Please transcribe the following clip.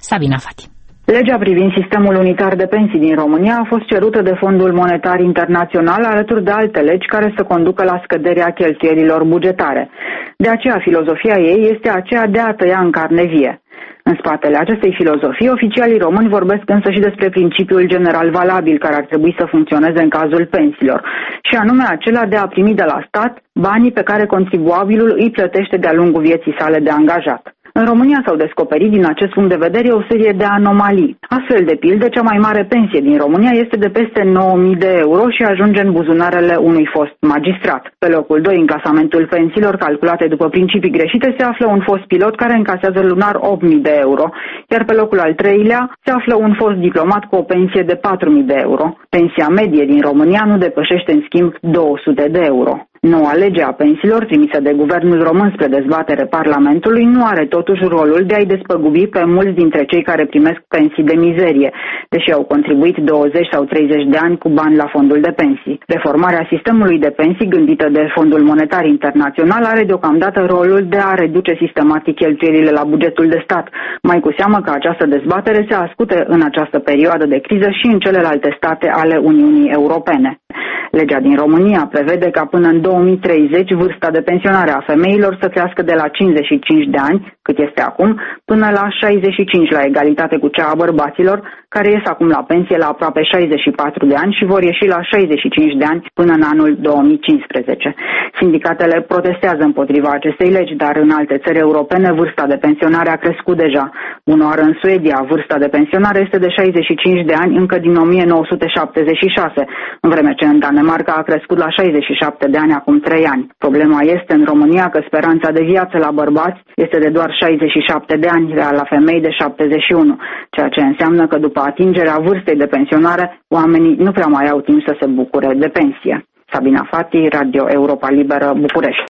Sabina Fati. Legea privind sistemul unitar de pensii din România a fost cerută de Fondul Monetar Internațional alături de alte legi care să conducă la scăderea cheltuielilor bugetare. De aceea, filozofia ei este aceea de a tăia în carne vie. În spatele acestei filozofii, oficialii români vorbesc însă și despre principiul general valabil care ar trebui să funcționeze în cazul pensiilor, și anume acela de a primi de la stat banii pe care contribuabilul îi plătește de-a lungul vieții sale de angajat. În România s-au descoperit din acest punct de vedere o serie de anomalii. Astfel, de pildă, cea mai mare pensie din România este de peste 9.000 de euro și ajunge în buzunarele unui fost magistrat. Pe locul 2, în clasamentul pensiilor calculate după principii greșite, se află un fost pilot care încasează lunar 8.000 de euro, iar pe locul al treilea se află un fost diplomat cu o pensie de 4.000 de euro. Pensia medie din România nu depășește, în schimb, 200 de euro. Noua lege a pensiilor trimisă de guvernul român spre dezbatere Parlamentului nu are totuși rolul de a-i despăgubi pe mulți dintre cei care primesc pensii de mizerie, deși au contribuit 20 sau 30 de ani cu bani la fondul de pensii. Reformarea sistemului de pensii gândită de Fondul Monetar Internațional are deocamdată rolul de a reduce sistematic cheltuielile la bugetul de stat, mai cu seamă că această dezbatere se ascute în această perioadă de criză și în celelalte state ale Uniunii Europene. Legea din România prevede ca până în 2030 vârsta de pensionare a femeilor să crească de la 55 de ani, cât este acum, până la 65, la egalitate cu cea a bărbaților, care ies acum la pensie la aproape 64 de ani și vor ieși la 65 de ani până în anul 2015. Sindicatele protestează împotriva acestei legi, dar în alte țări europene vârsta de pensionare a crescut deja. Bunoară, în Suedia, vârsta de pensionare este de 65 de ani încă din 1976, în vreme ce în Danemarca a crescut la 67 de ani acum 3 ani. Problema este în România că speranța de viață la bărbați este de doar 67 de ani, iar la femei de 71, ceea ce înseamnă că după atingerea vârstei de pensionare, oamenii nu prea mai au timp să se bucure de pensie. Sabina Fati, Radio Europa Liberă, București.